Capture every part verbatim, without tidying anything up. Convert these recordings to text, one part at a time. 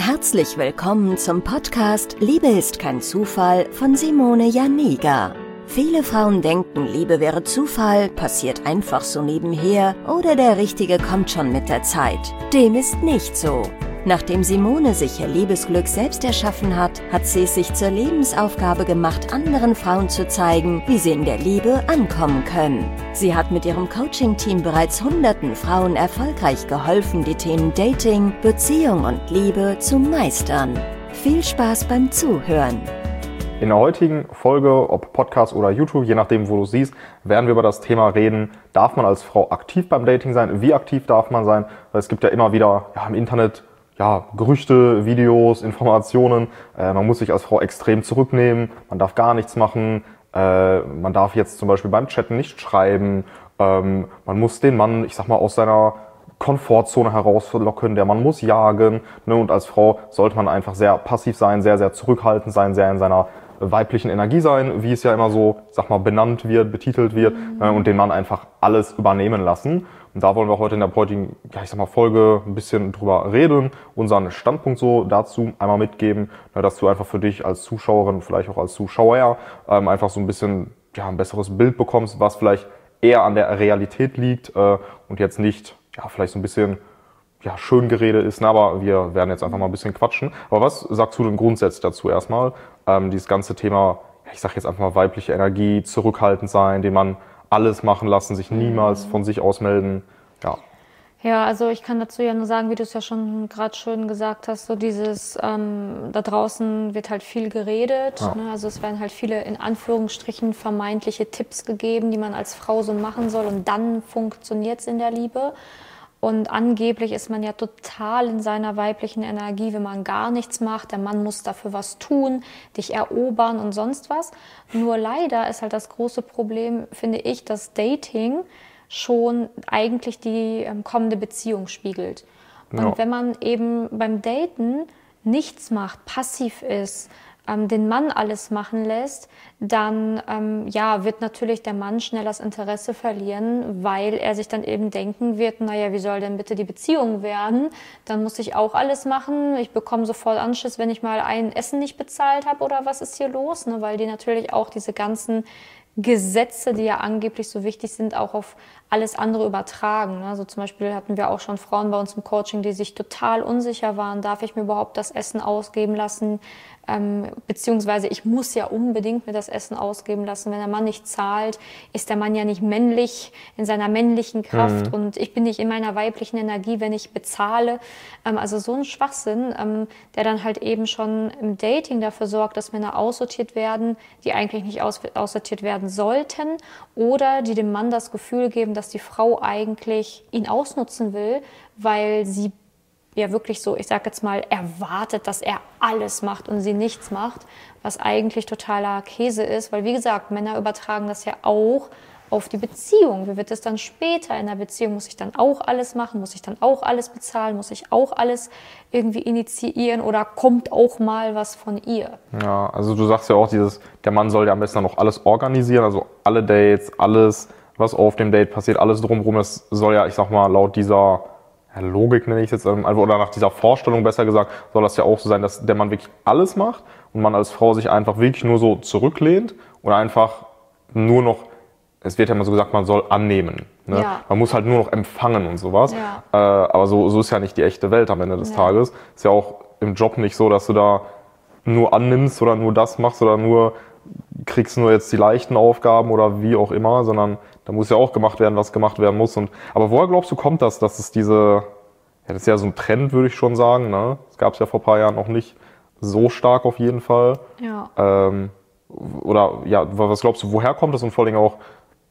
Herzlich willkommen zum Podcast Liebe ist kein Zufall von Simone Janiga. Viele Frauen denken, Liebe wäre Zufall, passiert einfach so nebenher oder der Richtige kommt schon mit der Zeit. Dem ist nicht so. Nachdem Simone sich ihr Liebesglück selbst erschaffen hat, hat sie es sich zur Lebensaufgabe gemacht, anderen Frauen zu zeigen, wie sie in der Liebe ankommen können. Sie hat mit ihrem Coaching-Team bereits hunderten Frauen erfolgreich geholfen, die Themen Dating, Beziehung und Liebe zu meistern. Viel Spaß beim Zuhören! In der heutigen Folge, ob Podcast oder YouTube, je nachdem, wo du siehst, werden wir über das Thema reden, darf man als Frau aktiv beim Dating sein? Wie aktiv darf man sein? Weil es gibt ja immer wieder ja, im Internet ja, Gerüchte, Videos, Informationen. Äh, man muss sich als Frau extrem zurücknehmen, man darf gar nichts machen, äh, man darf jetzt zum Beispiel beim Chatten nicht schreiben, ähm, man muss den Mann, ich sag mal, aus seiner Komfortzone herauslocken, der Mann muss jagen, ne? Und als Frau sollte man einfach sehr passiv sein, sehr, sehr zurückhaltend sein, sehr in seiner weiblichen Energie sein, wie es ja immer so, sag mal, benannt wird, betitelt wird, mhm. äh, und den Mann einfach alles übernehmen lassen. Und da wollen wir heute in der heutigen, ja, ich sag mal, Folge ein bisschen drüber reden, unseren Standpunkt so dazu einmal mitgeben, ne, dass du einfach für dich als Zuschauerin, vielleicht auch als Zuschauer, ähm, einfach so ein bisschen, ja, ein besseres Bild bekommst, was vielleicht eher an der Realität liegt, äh, und jetzt nicht, ja, vielleicht so ein bisschen, ja, Schöngerede ist, ne, aber wir werden jetzt einfach mal ein bisschen quatschen. Aber was sagst du denn grundsätzlich dazu erstmal? Ähm, dieses ganze Thema, ja, ich sag jetzt einfach mal weibliche Energie, zurückhaltend sein, den Mann alles machen lassen, sich niemals von sich ausmelden, ja. Ja, also ich kann dazu ja nur sagen, wie du es ja schon gerade schön gesagt hast, so dieses, ähm, da draußen wird halt viel geredet, ja. ne? Also es werden halt viele in Anführungsstrichen vermeintliche Tipps gegeben, die man als Frau so machen soll und dann funktioniert es in der Liebe. Und angeblich ist man ja total in seiner weiblichen Energie, wenn man gar nichts macht. Der Mann muss dafür was tun, dich erobern und sonst was. Nur leider ist halt das große Problem, finde ich, dass Dating schon eigentlich die ähm, kommende Beziehung spiegelt. Und Ja. wenn man eben beim Daten nichts macht, passiv ist, den Mann alles machen lässt, dann ähm, ja, wird natürlich der Mann schnell das Interesse verlieren, weil er sich dann eben denken wird, naja, wie soll denn bitte die Beziehung werden? Dann muss ich auch alles machen, ich bekomme sofort Anschiss, wenn ich mal ein Essen nicht bezahlt habe oder was ist hier los? Ne? Weil die natürlich auch diese ganzen Gesetze, die ja angeblich so wichtig sind, auch auf alles andere übertragen. Also zum Beispiel hatten wir auch schon Frauen bei uns im Coaching, die sich total unsicher waren, darf ich mir überhaupt das Essen ausgeben lassen? Ähm, beziehungsweise ich muss ja unbedingt mir das Essen ausgeben lassen. Wenn der Mann nicht zahlt, ist der Mann ja nicht männlich, in seiner männlichen Kraft mhm. und ich bin nicht in meiner weiblichen Energie, wenn ich bezahle. Ähm, also so ein Schwachsinn, ähm, der dann halt eben schon im Dating dafür sorgt, dass Männer aussortiert werden, die eigentlich nicht aus, aussortiert werden sollten oder die dem Mann das Gefühl geben, dass die Frau eigentlich ihn ausnutzen will, weil sie ja wirklich so, ich sag jetzt mal, erwartet, dass er alles macht und sie nichts macht, was eigentlich totaler Käse ist, weil wie gesagt, Männer übertragen das ja auch auf die Beziehung. Wie wird es dann später in der Beziehung? Muss ich dann auch alles machen? Muss ich dann auch alles bezahlen? Muss ich auch alles irgendwie initiieren oder kommt auch mal was von ihr? Ja, also du sagst ja auch dieses, der Mann soll ja am besten noch alles organisieren, also alle Dates, alles, was auf dem Date passiert, alles drumherum, das soll ja, ich sag mal, laut dieser Logik nenne ich es jetzt, oder nach dieser Vorstellung besser gesagt, soll das ja auch so sein, dass der Mann wirklich alles macht und man als Frau sich einfach wirklich nur so zurücklehnt oder einfach nur noch, es wird ja immer so gesagt, man soll annehmen. Ne? Ja. Man muss halt nur noch empfangen und sowas. Ja. Äh, aber so, so ist ja nicht die echte Welt am Ende des ja. Tages. Ist ja auch im Job nicht so, dass du da nur annimmst oder nur das machst oder nur kriegst nur jetzt die leichten Aufgaben oder wie auch immer, sondern da muss ja auch gemacht werden, was gemacht werden muss. Und, aber woher glaubst du, kommt das, dass es diese, ja, das ist ja so ein Trend, würde ich schon sagen, ne? Das gab es ja vor ein paar Jahren noch nicht so stark auf jeden Fall. Ja. Ähm, oder ja, was glaubst du, woher kommt das und vor allem auch,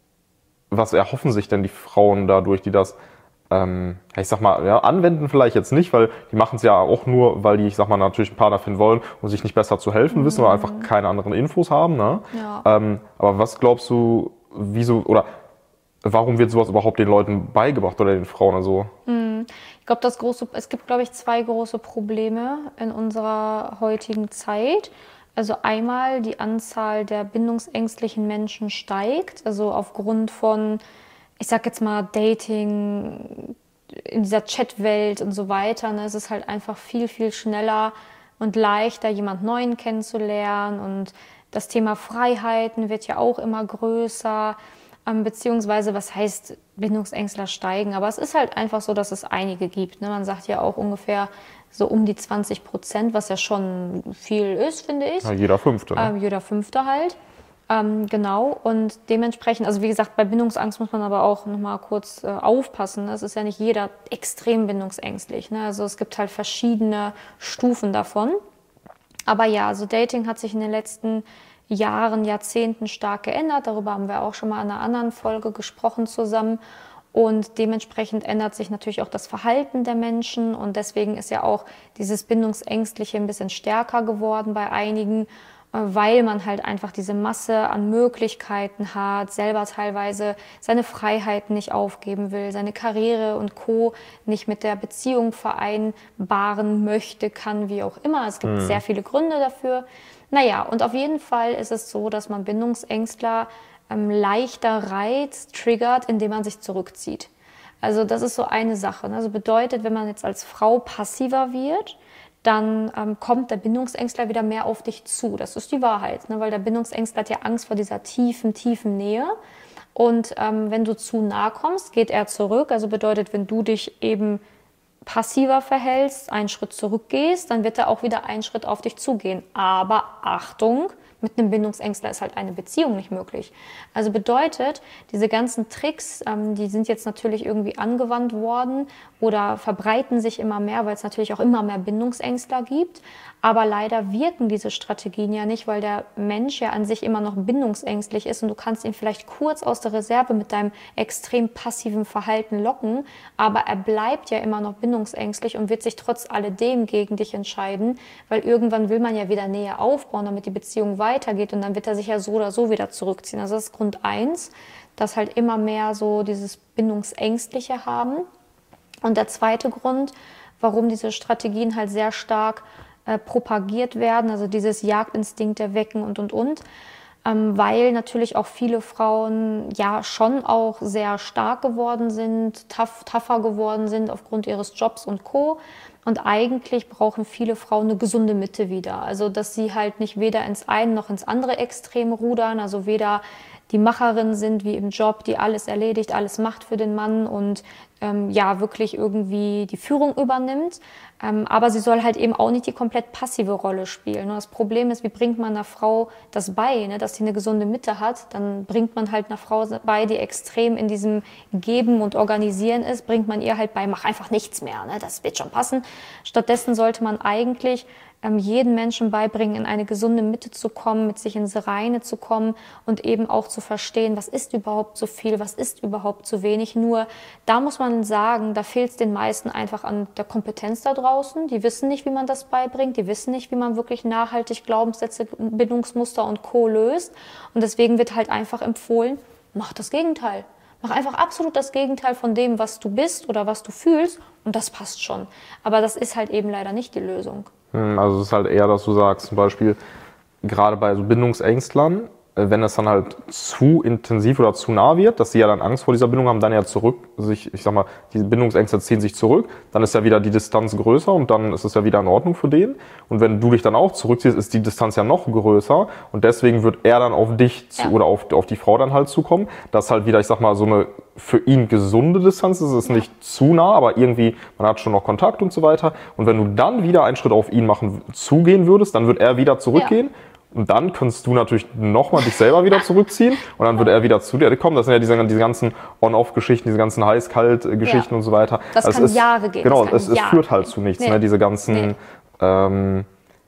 was erhoffen sich denn die Frauen dadurch, die das, ähm, ich sag mal, ja, anwenden vielleicht jetzt nicht, weil die machen es ja auch nur, weil die, ich sag mal, natürlich einen Partner finden wollen und sich nicht besser zu helfen mhm. wissen oder einfach keine anderen Infos haben, ne? Ja. Ähm, aber was glaubst du, wieso, oder warum wird sowas überhaupt den Leuten beigebracht oder den Frauen? Also? Ich glaube, das große, es gibt, glaube ich, zwei große Probleme in unserer heutigen Zeit. Also einmal die Anzahl der bindungsängstlichen Menschen steigt, also aufgrund von, ich sag jetzt mal, Dating, in dieser Chatwelt und so weiter, ne, es ist halt einfach viel, viel schneller und leichter, jemand Neuen kennenzulernen. Und das Thema Freiheiten wird ja auch immer größer. Beziehungsweise, was heißt Bindungsängstler steigen? Aber es ist halt einfach so, dass es einige gibt. Ne? Man sagt ja auch ungefähr so um die zwanzig Prozent, was ja schon viel ist, finde ich. Ja, jeder Fünfte. Ne? Ähm, jeder Fünfte halt. Ähm, genau. Und dementsprechend, also wie gesagt, bei Bindungsangst muss man aber auch nochmal kurz äh, aufpassen. Es ist ja nicht jeder extrem bindungsängstlich. Ne? Also es gibt halt verschiedene Stufen davon. Aber ja, also Dating hat sich in den letzten Jahren, Jahrzehnten stark geändert. Darüber haben wir auch schon mal in einer anderen Folge gesprochen zusammen. Und dementsprechend ändert sich natürlich auch das Verhalten der Menschen. Und deswegen ist ja auch dieses Bindungsängstliche ein bisschen stärker geworden bei einigen, weil man halt einfach diese Masse an Möglichkeiten hat, selber teilweise seine Freiheiten nicht aufgeben will, seine Karriere und Co. nicht mit der Beziehung vereinbaren möchte, kann, wie auch immer. Es gibt mhm. sehr viele Gründe dafür. Naja, und auf jeden Fall ist es so, dass man Bindungsängstler ähm, leichter reizt, triggert, indem man sich zurückzieht. Also das ist so eine Sache. Also bedeutet, wenn man jetzt als Frau passiver wird, dann ähm, kommt der Bindungsängstler wieder mehr auf dich zu. Das ist die Wahrheit, ne? Weil der Bindungsängstler hat ja Angst vor dieser tiefen, tiefen Nähe. Und ähm, wenn du zu nah kommst, geht er zurück. Also bedeutet, wenn du dich eben passiver verhältst, einen Schritt zurückgehst, dann wird er auch wieder einen Schritt auf dich zugehen. Aber Achtung, mit einem Bindungsängstler ist halt eine Beziehung nicht möglich. Also bedeutet, diese ganzen Tricks, ähm, die sind jetzt natürlich irgendwie angewandt worden oder verbreiten sich immer mehr, weil es natürlich auch immer mehr Bindungsängstler gibt. Aber leider wirken diese Strategien ja nicht, weil der Mensch ja an sich immer noch bindungsängstlich ist und du kannst ihn vielleicht kurz aus der Reserve mit deinem extrem passiven Verhalten locken, aber er bleibt ja immer noch bindungsängstlich und wird sich trotz alledem gegen dich entscheiden, weil irgendwann will man ja wieder Nähe aufbauen, damit die Beziehung weitergeht und dann wird er sich ja so oder so wieder zurückziehen. Also das ist Grund eins, dass halt immer mehr so dieses Bindungsängstliche haben. Und der zweite Grund, warum diese Strategien halt sehr stark äh, propagiert werden, also dieses Jagdinstinkt erwecken und, und, und, ähm, weil natürlich auch viele Frauen ja schon auch sehr stark geworden sind, tough, tougher geworden sind aufgrund ihres Jobs und Co. Und eigentlich brauchen viele Frauen eine gesunde Mitte wieder, also dass sie halt nicht weder ins eine noch ins andere Extrem rudern, also weder die Macherin sind wie im Job, die alles erledigt, alles macht für den Mann und ähm, ja wirklich irgendwie die Führung übernimmt. Ähm, aber sie soll halt eben auch nicht die komplett passive Rolle spielen. Das Problem ist, wie bringt man einer Frau das bei, ne, dass sie eine gesunde Mitte hat? Dann bringt man halt einer Frau bei, die extrem in diesem Geben und Organisieren ist, bringt man ihr halt bei, mach einfach nichts mehr, ne, das wird schon passen. Stattdessen sollte man eigentlich ähm, jeden Menschen beibringen, in eine gesunde Mitte zu kommen, mit sich ins Reine zu kommen und eben auch zu verstehen, was ist überhaupt zu viel, was ist überhaupt zu wenig. Nur da muss man sagen, da fehlt es den meisten einfach an der Kompetenz da draußen. Die wissen nicht, wie man das beibringt, die wissen nicht, wie man wirklich nachhaltig Glaubenssätze, Bindungsmuster und Co. löst. Und deswegen wird halt einfach empfohlen, mach das Gegenteil. Mach einfach absolut das Gegenteil von dem, was du bist oder was du fühlst und das passt schon. Aber das ist halt eben leider nicht die Lösung. Also es ist halt eher, dass du sagst, zum Beispiel gerade bei so Bindungsängstlern, wenn es dann halt zu intensiv oder zu nah wird, dass sie ja dann Angst vor dieser Bindung haben, dann ja zurück, sich, ich sag mal, diese Bindungsängste ziehen sich zurück, dann ist ja wieder die Distanz größer und dann ist es ja wieder in Ordnung für den. Und wenn du dich dann auch zurückziehst, ist die Distanz ja noch größer und deswegen wird er dann auf dich zu, ja. oder auf, auf die Frau dann halt zukommen, dass halt wieder, ich sag mal, so eine für ihn gesunde Distanz ist, es ist nicht zu nah, aber irgendwie, man hat schon noch Kontakt und so weiter. Und wenn du dann wieder einen Schritt auf ihn machen, zugehen würdest, dann wird er wieder zurückgehen. Ja. Und dann kannst du natürlich nochmal dich selber wieder zurückziehen und dann würde er wieder zu dir kommen. Das sind ja diese, diese ganzen On-Off-Geschichten, diese ganzen Heiß-Kalt-Geschichten ja. und so weiter. Das also kann es Jahre gehen. Genau, das es, es führt halt zu nichts. Nee. Ne? Diese ganzen, nee. ähm,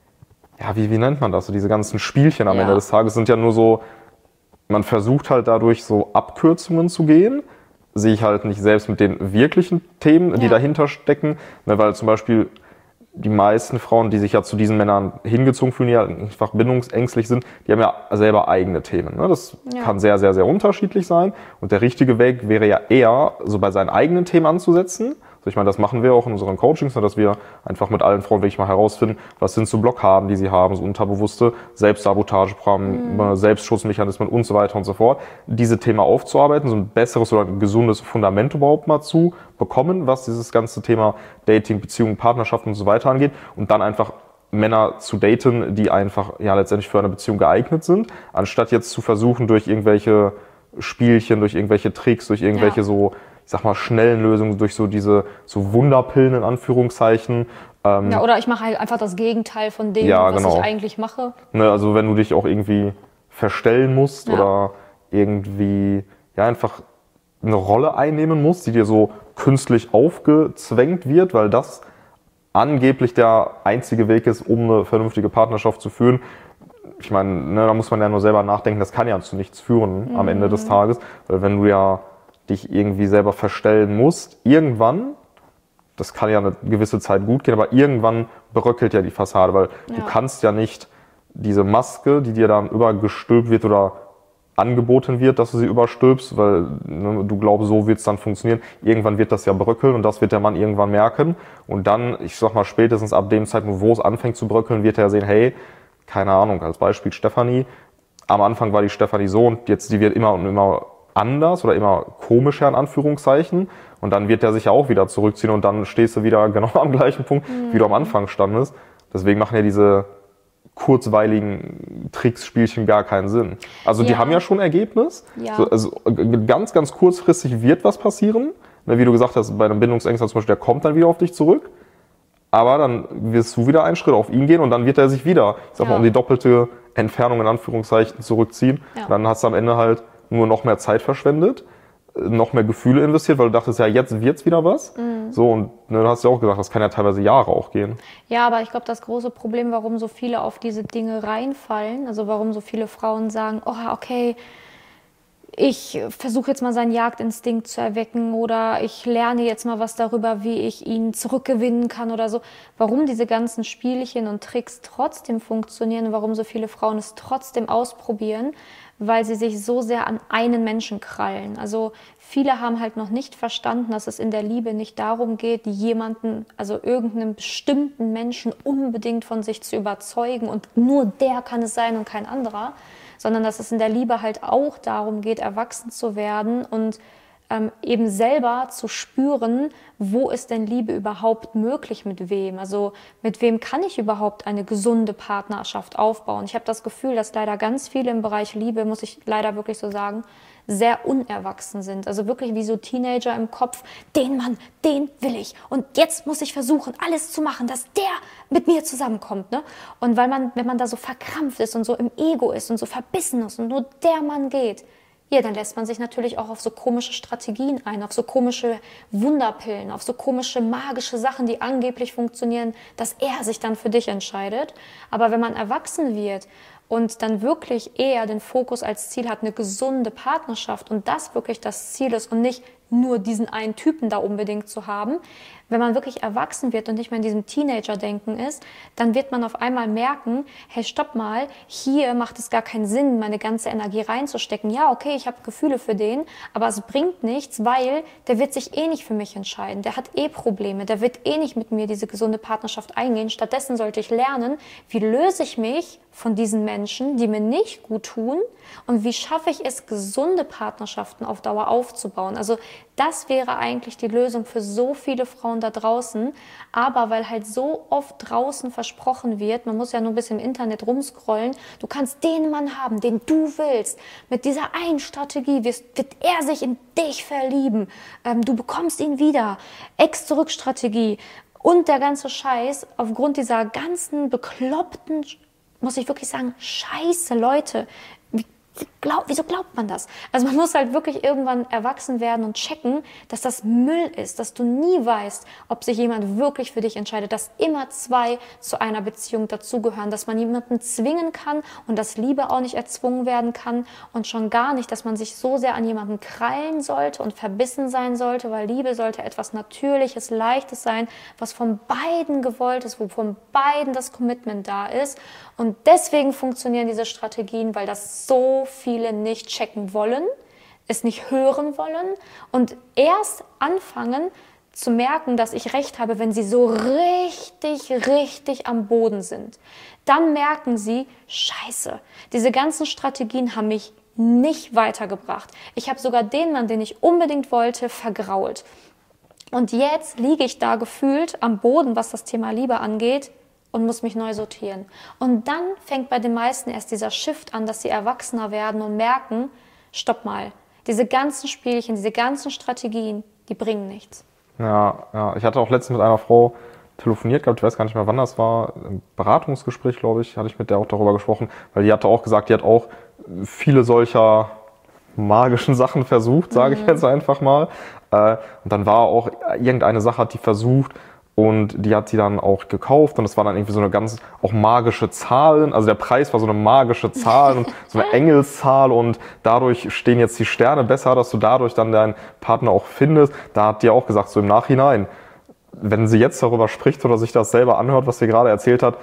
ja, wie, wie nennt man das? So diese ganzen Spielchen am ja. Ende des Tages sind ja nur so, man versucht halt dadurch so Abkürzungen zu gehen, sehe ich halt nicht selbst mit den wirklichen Themen, die ja. dahinter stecken, ne? Weil zum Beispiel die meisten Frauen, die sich ja zu diesen Männern hingezogen fühlen, die ja einfach bindungsängstlich sind, die haben ja selber eigene Themen. Ne? Das ja. kann sehr, sehr, sehr unterschiedlich sein. Und der richtige Weg wäre ja eher, so bei seinen eigenen Themen anzusetzen, Also ich meine, das machen wir auch in unseren Coachings, dass wir einfach mit allen Frauen wirklich mal herausfinden, was sind so Blockaden, die sie haben, so unterbewusste Selbstsabotageprogramme, mhm. Selbstschutzmechanismen und so weiter und so fort. Diese Themen aufzuarbeiten, so ein besseres oder ein gesundes Fundament überhaupt mal zu bekommen, was dieses ganze Thema Dating, Beziehungen, Partnerschaft und so weiter angeht und dann einfach Männer zu daten, die einfach ja letztendlich für eine Beziehung geeignet sind, anstatt jetzt zu versuchen, durch irgendwelche Spielchen, durch irgendwelche Tricks, durch irgendwelche ja. so, ich sag mal, schnellen Lösungen, durch so diese so Wunderpillen in Anführungszeichen. Ähm, ja, oder ich mache halt einfach das Gegenteil von dem, ja, was genau. ich eigentlich mache. Ne, also wenn du dich auch irgendwie verstellen musst ja. oder irgendwie ja einfach eine Rolle einnehmen musst, die dir so künstlich aufgezwängt wird, weil das angeblich der einzige Weg ist, um eine vernünftige Partnerschaft zu führen. Ich meine, ne, da muss man ja nur selber nachdenken, das kann ja zu nichts führen mhm. am Ende des Tages, weil wenn du ja dich irgendwie selber verstellen musst, irgendwann, das kann ja eine gewisse Zeit gut gehen, aber irgendwann bröckelt ja die Fassade, weil ja. du kannst ja nicht diese Maske, die dir dann übergestülpt wird oder angeboten wird, dass du sie überstülpst, weil ne, du glaubst, so wird es dann funktionieren. Irgendwann wird das ja bröckeln und das wird der Mann irgendwann merken. Und dann, ich sag mal, spätestens ab dem Zeitpunkt, wo es anfängt zu bröckeln, wird er sehen, hey, keine Ahnung, als Beispiel Stefanie, am Anfang war die Stefanie so und jetzt die wird immer und immer anders oder immer komischer in Anführungszeichen und dann wird er sich ja auch wieder zurückziehen und dann stehst du wieder genau am gleichen Punkt, mhm. wie du am Anfang standest. Deswegen machen ja diese kurzweiligen Tricks, Spielchen gar keinen Sinn. Also ja. die haben ja schon Ergebnis. Ja. So, also ganz, ganz kurzfristig wird was passieren. Wie du gesagt hast, bei einem Bindungsängstler zum Beispiel, der kommt dann wieder auf dich zurück. Aber dann wirst du wieder einen Schritt auf ihn gehen und dann wird er sich wieder, ich sag ja. mal, um die doppelte Entfernung in Anführungszeichen zurückziehen. Ja. Dann hast du am Ende halt nur noch mehr Zeit verschwendet, noch mehr Gefühle investiert, weil du dachtest, ja, jetzt wird's wieder was. Mhm. So, und ne, du hast ja auch gesagt, das kann ja teilweise Jahre auch gehen. Ja, aber ich glaube, das große Problem, warum so viele auf diese Dinge reinfallen, also warum so viele Frauen sagen, oh, okay, ich versuche jetzt mal seinen Jagdinstinkt zu erwecken oder ich lerne jetzt mal was darüber, wie ich ihn zurückgewinnen kann oder so. Warum diese ganzen Spielchen und Tricks trotzdem funktionieren und warum so viele Frauen es trotzdem ausprobieren, weil sie sich so sehr an einen Menschen krallen. Also viele haben halt noch nicht verstanden, dass es in der Liebe nicht darum geht, jemanden, also irgendeinen bestimmten Menschen unbedingt von sich zu überzeugen und nur der kann es sein und kein anderer, sondern dass es in der Liebe halt auch darum geht, erwachsen zu werden und ähm, eben selber zu spüren, wo ist denn Liebe überhaupt möglich, mit wem? Also mit wem kann ich überhaupt eine gesunde Partnerschaft aufbauen? Ich habe das Gefühl, dass leider ganz viele im Bereich Liebe, muss ich leider wirklich so sagen, sehr unerwachsen sind. Also wirklich wie so Teenager im Kopf, den Mann, den will ich. Und jetzt muss ich versuchen, alles zu machen, dass der mit mir zusammenkommt. Ne? Und weil man, wenn man da so verkrampft ist und so im Ego ist und so verbissen ist und nur der Mann geht, ja, dann lässt man sich natürlich auch auf so komische Strategien ein, auf so komische Wunderpillen, auf so komische magische Sachen, die angeblich funktionieren, dass er sich dann für dich entscheidet. Aber wenn man erwachsen wird und dann wirklich eher den Fokus als Ziel hat, eine gesunde Partnerschaft und das wirklich das Ziel ist und nicht nur diesen einen Typen da unbedingt zu haben, wenn man wirklich erwachsen wird und nicht mehr in diesem Teenager-Denken ist, dann wird man auf einmal merken, hey, stopp mal, hier macht es gar keinen Sinn, meine ganze Energie reinzustecken. Ja, okay, ich habe Gefühle für den, aber es bringt nichts, weil der wird sich eh nicht für mich entscheiden. Der hat eh Probleme, der wird eh nicht mit mir diese gesunde Partnerschaft eingehen. Stattdessen sollte ich lernen, wie löse ich mich von diesen Menschen, die mir nicht gut tun und wie schaffe ich es, gesunde Partnerschaften auf Dauer aufzubauen. Also das wäre eigentlich die Lösung für so viele Frauen da draußen, aber weil halt so oft draußen versprochen wird, man muss ja nur ein bisschen im Internet rumscrollen, du kannst den Mann haben, den du willst, mit dieser einen Strategie wirst, wird er sich in dich verlieben, ähm, du bekommst ihn wieder, Ex-Zurück-Strategie und der ganze Scheiß aufgrund dieser ganzen bekloppten, muss ich wirklich sagen, scheiße Leute, wie Glaub, wieso glaubt man das? Also man muss halt wirklich irgendwann erwachsen werden und checken, dass das Müll ist, dass du nie weißt, ob sich jemand wirklich für dich entscheidet, dass immer zwei zu einer Beziehung dazugehören, dass man jemanden zwingen kann und dass Liebe auch nicht erzwungen werden kann und schon gar nicht, dass man sich so sehr an jemanden krallen sollte und verbissen sein sollte, weil Liebe sollte etwas Natürliches, Leichtes sein, was von beiden gewollt ist, wo von beiden das Commitment da ist und deswegen funktionieren diese Strategien, weil das so viele nicht checken wollen, es nicht hören wollen und erst anfangen, zu merken, dass ich recht habe, wenn sie so richtig, richtig am Boden sind. Dann merken sie, scheiße, diese ganzen Strategien haben mich nicht weitergebracht. Ich habe sogar den Mann, den ich unbedingt wollte, vergrault. Und jetzt liege ich da gefühlt am Boden, was das Thema Liebe angeht, und muss mich neu sortieren. Und dann fängt bei den meisten erst dieser Shift an, dass sie erwachsener werden und merken, stopp mal, diese ganzen Spielchen, diese ganzen Strategien, die bringen nichts. Ja, ja, ich hatte auch letztens mit einer Frau telefoniert gehabt, ich weiß gar nicht mehr, wann das war, im Beratungsgespräch, glaube ich, hatte ich mit der auch darüber gesprochen, weil die hatte auch gesagt, die hat auch viele solcher magischen Sachen versucht, sage ich jetzt einfach mal. Und dann war auch irgendeine Sache, hat die versucht, und die hat sie dann auch gekauft und das war dann irgendwie so eine ganz auch magische Zahl. Also der Preis war so eine magische Zahl und so eine Engelszahl und dadurch stehen jetzt die Sterne besser, dass du dadurch dann deinen Partner auch findest. Da hat die auch gesagt, so im Nachhinein, wenn sie jetzt darüber spricht oder sich das selber anhört, was sie gerade erzählt hat,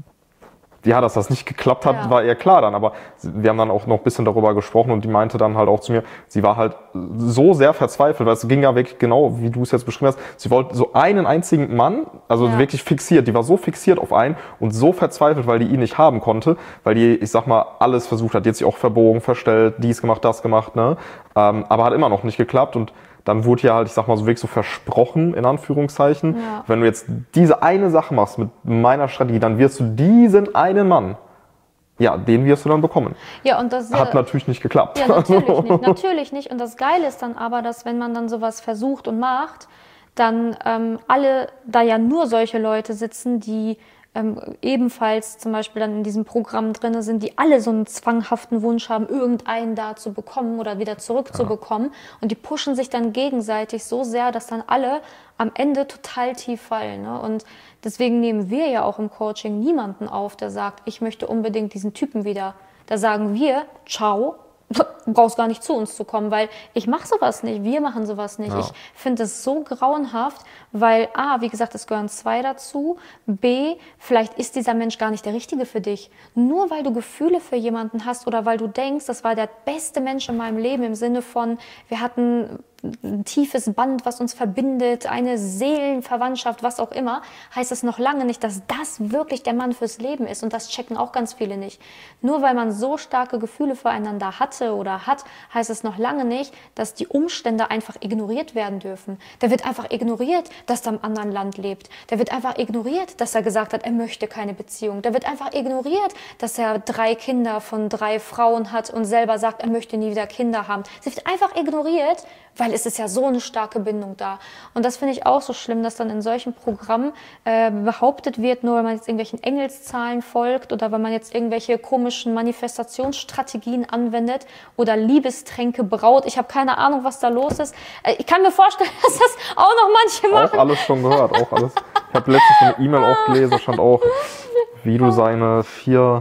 ja, dass das nicht geklappt hat, ja. war eher klar dann. Aber wir haben dann auch noch ein bisschen darüber gesprochen und die meinte dann halt auch zu mir, sie war halt so sehr verzweifelt, weil es ging ja wirklich genau, wie du es jetzt beschrieben hast. Sie wollte so einen einzigen Mann, also ja. wirklich fixiert. Die war so fixiert auf einen und so verzweifelt, weil die ihn nicht haben konnte, weil die, ich sag mal, alles versucht hat. Die hat sich auch verbogen, verstellt, dies gemacht, das gemacht, ne? Ähm, aber hat immer noch nicht geklappt und dann wurde ja halt, ich sag mal, so wirklich so versprochen, in Anführungszeichen, ja. wenn du jetzt diese eine Sache machst mit meiner Strategie, dann wirst du diesen einen Mann, ja, den wirst du dann bekommen. Ja, und das hat natürlich nicht geklappt. Ja, natürlich nicht, natürlich nicht. Und das Geile ist dann aber, dass wenn man dann sowas versucht und macht, dann ähm, alle, da ja nur solche Leute sitzen, die ähm, ebenfalls zum Beispiel dann in diesem Programm drin sind, die alle so einen zwanghaften Wunsch haben, irgendeinen da zu bekommen oder wieder zurückzubekommen. Ja. Und die pushen sich dann gegenseitig so sehr, dass dann alle am Ende total tief fallen. Ne? Und deswegen nehmen wir ja auch im Coaching niemanden auf, der sagt, ich möchte unbedingt diesen Typen wieder. Da sagen wir, ciao, du brauchst gar nicht zu uns zu kommen, weil ich mache sowas nicht, wir machen sowas nicht. Ja. Ich finde es so grauenhaft, weil A, wie gesagt, es gehören zwei dazu, B, vielleicht ist dieser Mensch gar nicht der Richtige für dich. Nur weil du Gefühle für jemanden hast oder weil du denkst, das war der beste Mensch in meinem Leben im Sinne von, wir hatten ein tiefes Band, was uns verbindet, eine Seelenverwandtschaft, was auch immer, heißt das noch lange nicht, dass das wirklich der Mann fürs Leben ist. Und das checken auch ganz viele nicht. Nur weil man so starke Gefühle füreinander hatte oder hat, heißt es noch lange nicht, dass die Umstände einfach ignoriert werden dürfen. Der wird einfach ignoriert, dass er im anderen Land lebt. Der wird einfach ignoriert, dass er gesagt hat, er möchte keine Beziehung. Der wird einfach ignoriert, dass er drei Kinder von drei Frauen hat und selber sagt, er möchte nie wieder Kinder haben. Es wird einfach ignoriert, weil es ist ja so eine starke Bindung da. Und das finde ich auch so schlimm, dass dann in solchen Programmen äh, behauptet wird, nur weil man jetzt irgendwelchen Engelszahlen folgt oder wenn man jetzt irgendwelche komischen Manifestationsstrategien anwendet oder Liebestränke braut. Ich habe keine Ahnung, was da los ist. Äh, ich kann mir vorstellen, dass das auch noch manche machen. Auch alles schon gehört, auch alles. Ich habe letztens eine E-Mail auch gelesen, stand auch, wie du seine vier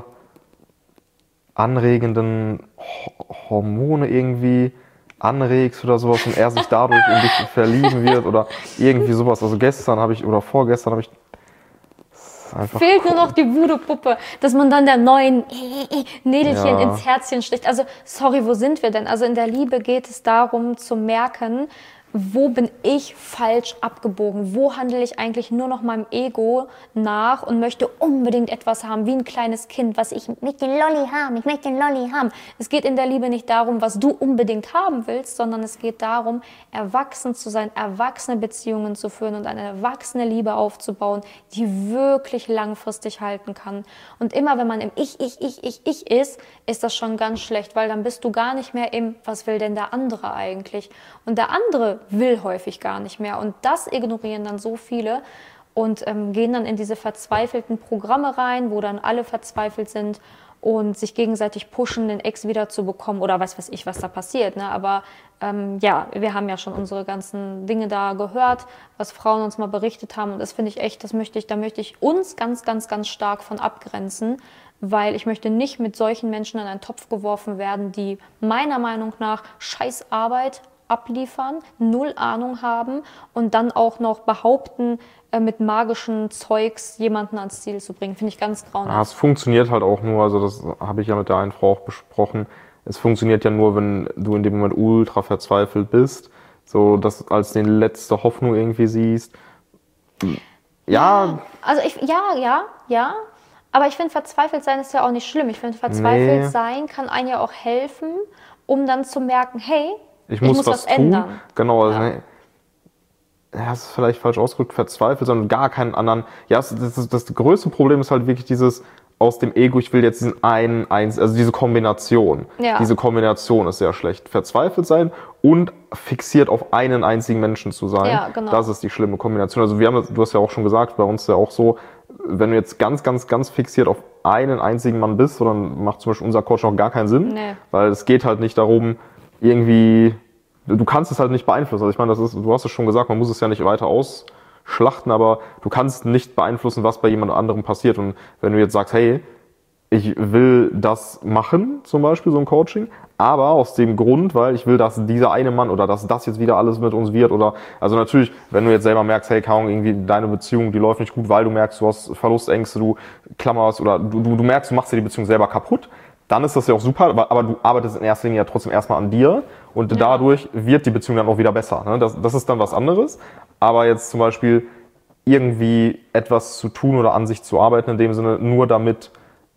anregenden Hormone irgendwie anregst oder sowas und er sich dadurch in dich verlieben wird oder irgendwie sowas. Also gestern habe ich oder vorgestern habe ich einfach fehlt nur noch die Voodoo-Puppe, dass man dann der neuen Nädelchen ja. ins Herzchen sticht. Also sorry, wo sind wir denn? Also in der Liebe geht es darum zu merken, wo bin ich falsch abgebogen? Wo handle ich eigentlich nur noch meinem Ego nach und möchte unbedingt etwas haben, wie ein kleines Kind, was ich möchte den Lolli haben, ich möchte den Lolli haben. Es geht in der Liebe nicht darum, was du unbedingt haben willst, sondern es geht darum, erwachsen zu sein, erwachsene Beziehungen zu führen und eine erwachsene Liebe aufzubauen, die wirklich langfristig halten kann. Und immer wenn man im Ich, Ich, Ich, Ich, Ich ist, ist das schon ganz schlecht, weil dann bist du gar nicht mehr im, was will denn der andere eigentlich? Und der andere will häufig gar nicht mehr. Und das ignorieren dann so viele und ähm, gehen dann in diese verzweifelten Programme rein, wo dann alle verzweifelt sind und sich gegenseitig pushen, den Ex wieder zu bekommen oder was weiß ich, was da passiert. Ne? Aber ähm, ja, wir haben ja schon unsere ganzen Dinge da gehört, was Frauen uns mal berichtet haben. Und das finde ich echt, das möchte ich, da möchte ich uns ganz, ganz, ganz stark von abgrenzen, weil ich möchte nicht mit solchen Menschen in einen Topf geworfen werden, die meiner Meinung nach scheiß Arbeit abliefern, null Ahnung haben und dann auch noch behaupten, äh, mit magischen Zeugs jemanden ans Ziel zu bringen. Finde ich ganz grauenhaft. Ja, es funktioniert halt auch nur, also das habe ich ja mit der einen Frau auch besprochen, es funktioniert ja nur, wenn du in dem Moment ultra verzweifelt bist, so das als die letzte Hoffnung irgendwie siehst. Ja. Also ich, ja, ja, ja. Aber ich finde, verzweifelt sein ist ja auch nicht schlimm. Ich finde, verzweifelt nee. sein kann einem ja auch helfen, um dann zu merken, hey, ich, ich muss, muss was, was ändern. Genau, also, ja. Ja, das ist vielleicht falsch ausgedrückt, verzweifelt, sondern gar keinen anderen. Ja, das, das, das größte Problem ist halt wirklich dieses aus dem Ego, ich will jetzt diesen einen, eins, also diese Kombination. Ja. Diese Kombination ist sehr schlecht. Verzweifelt sein und fixiert auf einen einzigen Menschen zu sein. Ja, genau. Das ist die schlimme Kombination. Also wir haben, du hast ja auch schon gesagt, bei uns ist ja auch so, wenn du jetzt ganz, ganz, ganz fixiert auf einen einzigen Mann bist, dann macht zum Beispiel unser Coach auch gar keinen Sinn. Nee. Weil es geht halt nicht darum, irgendwie, du kannst es halt nicht beeinflussen. Also ich meine, das ist, du hast es schon gesagt, man muss es ja nicht weiter ausschlachten, aber du kannst nicht beeinflussen, was bei jemand anderem passiert. Und wenn du jetzt sagst, hey, ich will das machen, zum Beispiel so ein Coaching, aber aus dem Grund, weil ich will, dass dieser eine Mann oder dass das jetzt wieder alles mit uns wird oder, also natürlich, wenn du jetzt selber merkst, hey, kaum irgendwie deine Beziehung, die läuft nicht gut, weil du merkst, du hast Verlustängste, du klammerst oder du, du, du merkst, du machst dir die Beziehung selber kaputt, dann ist das ja auch super, aber du arbeitest in erster Linie ja trotzdem erstmal an dir und ja. dadurch wird die Beziehung dann auch wieder besser. Ne? Das, das ist dann was anderes, aber jetzt zum Beispiel irgendwie etwas zu tun oder an sich zu arbeiten, in dem Sinne nur damit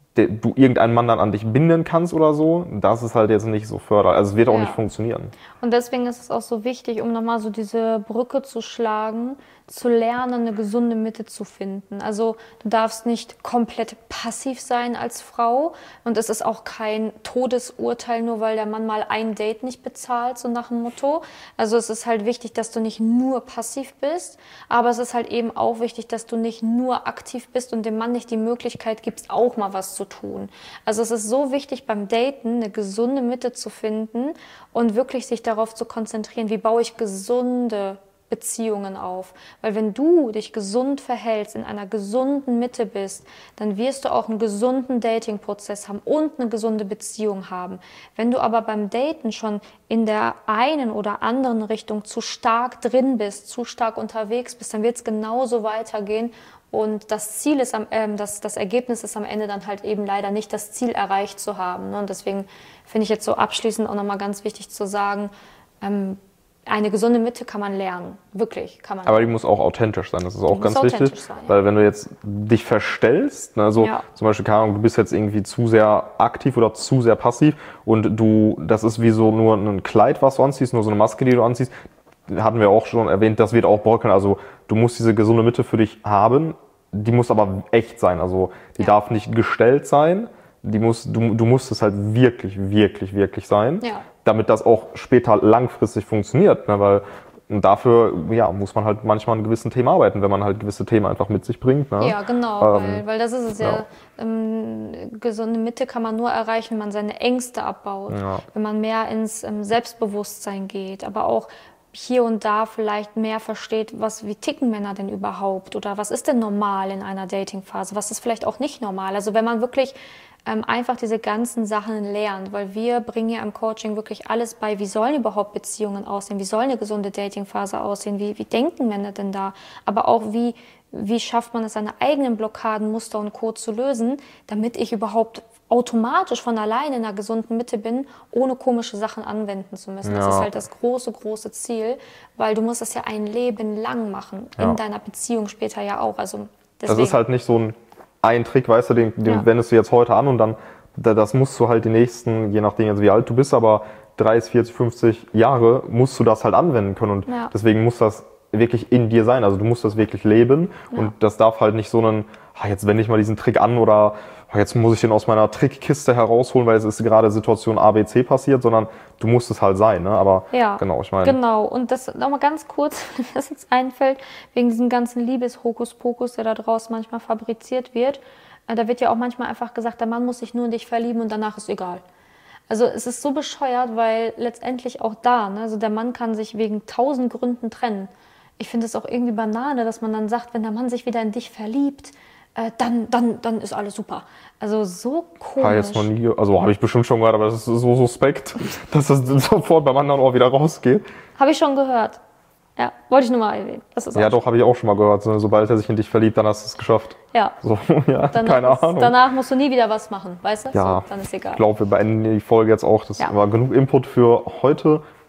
du irgendeinen Mann dann an dich binden kannst oder so, das ist halt jetzt nicht so förderlich. Also es wird auch ja. nicht funktionieren. Und deswegen ist es auch so wichtig, um nochmal so diese Brücke zu schlagen, zu lernen, eine gesunde Mitte zu finden. Also du darfst nicht komplett passiv sein als Frau und es ist auch kein Todesurteil, nur weil der Mann mal ein Date nicht bezahlt, so nach dem Motto. Also es ist halt wichtig, dass du nicht nur passiv bist, aber es ist halt eben auch wichtig, dass du nicht nur aktiv bist und dem Mann nicht die Möglichkeit gibst, auch mal was zu tun. Also es ist so wichtig beim Daten, eine gesunde Mitte zu finden und wirklich sich darauf zu konzentrieren, wie baue ich gesunde Beziehungen auf. Weil wenn du dich gesund verhältst, in einer gesunden Mitte bist, dann wirst du auch einen gesunden Dating-Prozess haben und eine gesunde Beziehung haben. Wenn du aber beim Daten schon in der einen oder anderen Richtung zu stark drin bist, zu stark unterwegs bist, dann wird es genauso weitergehen. Und das Ziel ist, am, ähm, das, das Ergebnis ist am Ende dann halt eben leider nicht, das Ziel erreicht zu haben. Ne? Und deswegen finde ich jetzt so abschließend auch nochmal ganz wichtig zu sagen, ähm, eine gesunde Mitte kann man lernen, wirklich kann man. Aber die muss auch authentisch sein, das ist auch die ganz wichtig, sein, ja. Weil wenn du jetzt dich verstellst, ne, so ja. zum Beispiel, keine Ahnung, du bist jetzt irgendwie zu sehr aktiv oder zu sehr passiv und du, das ist wie so nur ein Kleid, was du anziehst, nur so eine Maske, die du anziehst, hatten wir auch schon erwähnt, das wird auch bröckeln, also du musst diese gesunde Mitte für dich haben, die muss aber echt sein, also die ja. darf nicht gestellt sein, die muss, du, du musst es halt wirklich, wirklich, wirklich sein, ja. damit das auch später langfristig funktioniert, ne, weil und dafür ja, muss man halt manchmal an gewissen Themen arbeiten, wenn man halt gewisse Themen einfach mit sich bringt. Ne? Ja, genau, ähm, weil, weil das ist es ja. ja. Ähm, gesunde Mitte kann man nur erreichen, wenn man seine Ängste abbaut, ja. wenn man mehr ins ähm, Selbstbewusstsein geht, aber auch hier und da vielleicht mehr versteht, was, wie ticken Männer denn überhaupt oder was ist denn normal in einer Datingphase, was ist vielleicht auch nicht normal. Also wenn man wirklich ähm, einfach diese ganzen Sachen lernt, weil wir bringen ja im Coaching wirklich alles bei, wie sollen überhaupt Beziehungen aussehen, wie soll eine gesunde Datingphase aussehen, wie, wie denken Männer denn da, aber auch wie, wie schafft man es, seine eigenen Blockaden, Muster und Co. zu lösen, damit ich überhaupt automatisch von alleine in einer gesunden Mitte bin, ohne komische Sachen anwenden zu müssen. Ja. Das ist halt das große, große Ziel, weil du musst das ja ein Leben lang machen, ja. in deiner Beziehung später ja auch. Also deswegen. Das ist halt nicht so ein, ein Trick, weißt du, den, den ja. wendest du jetzt heute an und dann, das musst du halt die nächsten, je nachdem jetzt wie alt du bist, aber dreißig, vierzig, fünfzig Jahre musst du das halt anwenden können und ja. deswegen muss das wirklich in dir sein, also du musst das wirklich leben ja. und das darf halt nicht so einen, ah, jetzt wende ich mal diesen Trick an oder ah, jetzt muss ich den aus meiner Trickkiste herausholen, weil es ist gerade Situation A, B, C passiert, sondern du musst es halt sein, ne? Aber ja, genau, ich meine. Genau, und das nochmal ganz kurz, wenn mir das jetzt einfällt, wegen diesem ganzen Liebeshokuspokus, der da draußen manchmal fabriziert wird, äh, da wird ja auch manchmal einfach gesagt, der Mann muss sich nur in dich verlieben und danach ist egal. Also es ist so bescheuert, weil letztendlich auch da, ne, also der Mann kann sich wegen tausend Gründen trennen. Ich finde es auch irgendwie Banane, dass man dann sagt, wenn der Mann sich wieder in dich verliebt, äh, dann, dann, dann ist alles super. Also so komisch. Ha, jetzt noch nie, also habe ich bestimmt schon gehört, aber das ist so suspekt, dass das sofort beim anderen auch wieder rausgeht. Habe ich schon gehört. Ja, wollte ich nur mal erwähnen. Das ist ja, doch, habe ich auch schon mal gehört. Sobald er sich in dich verliebt, dann hast du es geschafft. Ja. So, ja, keine ist, Ahnung. Danach musst du nie wieder was machen, weißt du? Ja, so, dann ist egal. Ich glaube, wir beenden die Folge jetzt auch. Das ja. war genug Input für heute.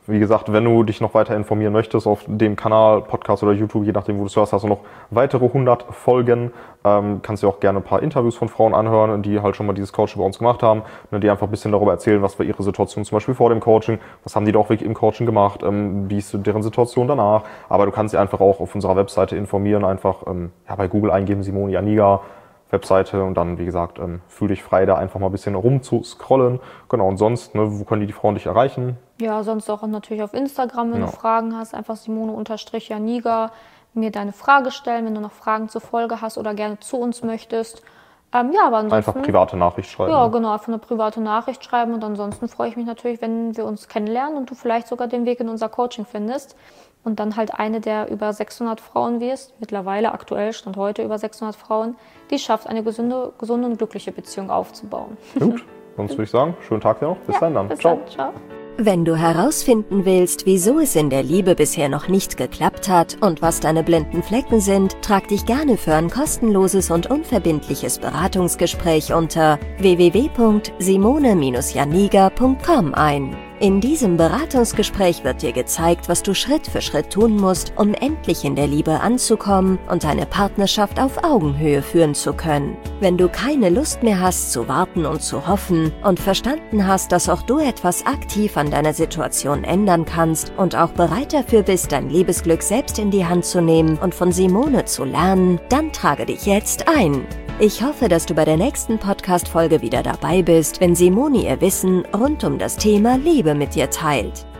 Wie gesagt, wenn du dich noch weiter informieren möchtest auf dem Kanal, Podcast oder YouTube, je nachdem, wo du es hörst, hast du noch weitere hundert Folgen. Ähm, kannst dir auch gerne ein paar Interviews von Frauen anhören, die halt schon mal dieses Coaching bei uns gemacht haben, ne, die einfach ein bisschen darüber erzählen, was war ihre Situation zum Beispiel vor dem Coaching, was haben die da auch wirklich im Coaching gemacht, ähm, wie ist deren Situation danach. Aber du kannst dich einfach auch auf unserer Webseite informieren, einfach ähm, ja, bei Google eingeben, Simone Janiga, Webseite, und dann, wie gesagt, ähm, fühl dich frei, da einfach mal ein bisschen rumzuscrollen. Genau, und sonst, ne, wo können die, die Frauen dich erreichen? Ja, sonst auch natürlich auf Instagram, wenn ja. du Fragen hast, einfach Simone-Janiga, mir deine Frage stellen, wenn du noch Fragen zur Folge hast oder gerne zu uns möchtest. Ähm, ja, aber ansonsten, einfach private Nachricht schreiben. Ja, genau, einfach eine private Nachricht schreiben, und ansonsten freue ich mich natürlich, wenn wir uns kennenlernen und du vielleicht sogar den Weg in unser Coaching findest und dann halt eine der über sechshundert Frauen wirst, mittlerweile aktuell, Stand heute über sechshundert Frauen, die schafft, eine gesunde, gesunde und glückliche Beziehung aufzubauen. Gut, sonst würde ich sagen, schönen Tag dir noch. Bis ja, dann dann. Bis Ciao. Dann. Ciao. Wenn du herausfinden willst, wieso es in der Liebe bisher noch nicht geklappt hat und was deine blinden Flecken sind, trag dich gerne für ein kostenloses und unverbindliches Beratungsgespräch unter w w w punkt simone janiga punkt com ein. In diesem Beratungsgespräch wird dir gezeigt, was du Schritt für Schritt tun musst, um endlich in der Liebe anzukommen und deine Partnerschaft auf Augenhöhe führen zu können. Wenn du keine Lust mehr hast zu warten und zu hoffen und verstanden hast, dass auch du etwas aktiv an deiner Situation ändern kannst und auch bereit dafür bist, dein Liebesglück selbst in die Hand zu nehmen und von Simone zu lernen, dann trage dich jetzt ein. Ich hoffe, dass du bei der nächsten Podcast-Folge wieder dabei bist, wenn Simone ihr Wissen rund um das Thema Liebe mit dir teilt.